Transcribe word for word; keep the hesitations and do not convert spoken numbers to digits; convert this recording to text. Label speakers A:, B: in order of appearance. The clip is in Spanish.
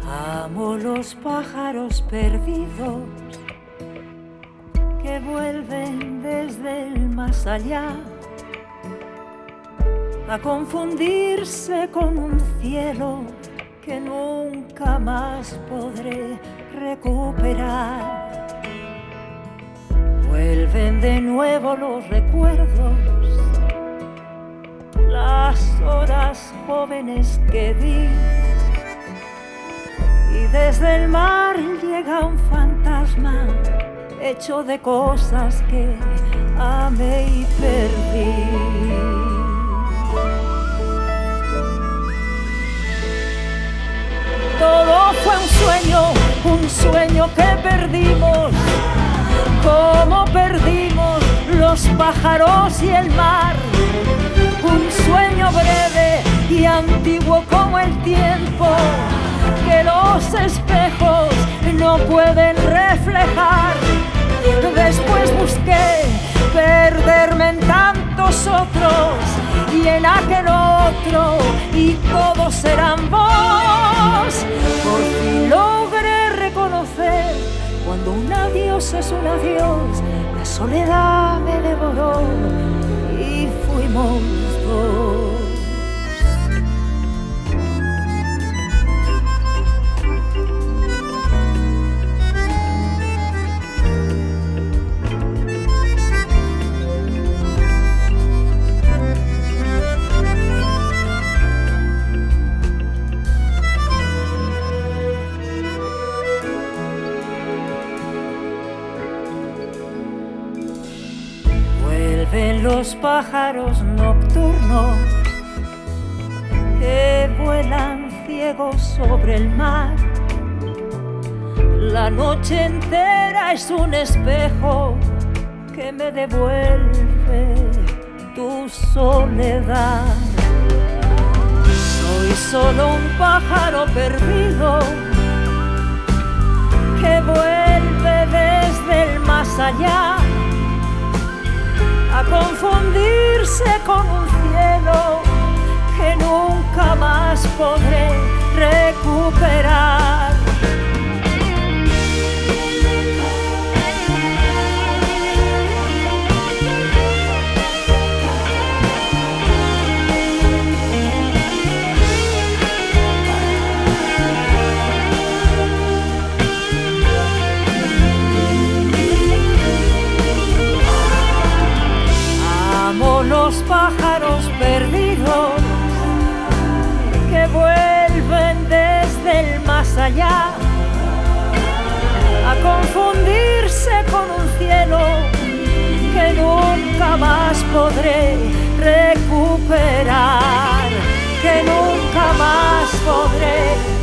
A: Amo los pájaros perdidos que vuelven desde el más allá a confundirse con un cielo que nunca más podré recuperar. Vuelven de nuevo los recuerdos, las horas jóvenes que di, y desde el mar llega un fantasma hecho de cosas que amé y perdí. Todo fue un sueño, un sueño que perdimos, como perdimos los pájaros y el mar. Un sueño breve y antiguo como el tiempo, que los espejos no pueden reflejar. Después busqué perderme en tantos otros y en aquel otro, y todos eran vos. Por fin logré reconocer cuando un adiós es un adiós. La soledad me devoró y fuimos dos. Vuelven los pájaros nocturnos que vuelan ciegos sobre el mar. La noche entera es un espejo que me devuelve tu soledad. Soy solo un pájaro perdido que vuelve desde el más allá a confundirse con un cielo que nunca más podré recuperar. Los pájaros perdidos que vuelven desde el más allá a confundirse con un cielo que nunca más podré recuperar, que nunca más podré